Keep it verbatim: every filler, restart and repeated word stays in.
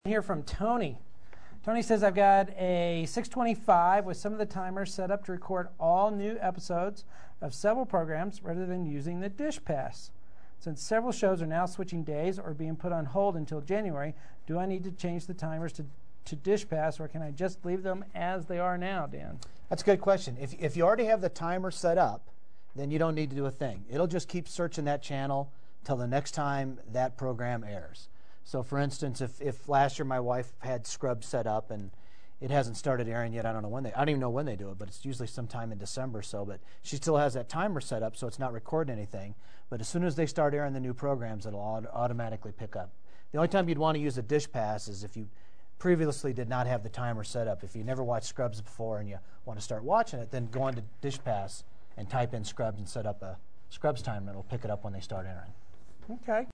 Here from Tony. Tony says, I've got a six twenty-five with some of the timers set up to record all new episodes of several programs rather than using the Dish Pass. Since several shows are now switching days or being put on hold until January, do I need to change the timers to, to Dish Pass, or can I just leave them as they are now, Dan? That's a good question. If, if you already have the timer set up, then you don't need to do a thing. It'll just keep searching that channel till the next time that program airs. So, for instance, if, if last year my wife had Scrubs set up and it hasn't started airing yet, I don't know when they, I don't even know when they do it, but it's usually sometime in December or so, but she still has that timer set up, so it's not recording anything. But as soon as they start airing the new programs, it'll aut automatically pick up. The only time you'd want to use a Dish Pass is if you previously did not have the timer set up. If you never watched Scrubs before and you want to start watching it, then go on to Dish Pass and type in Scrubs and set up a Scrubs timer, and it'll pick it up when they start airing. Okay.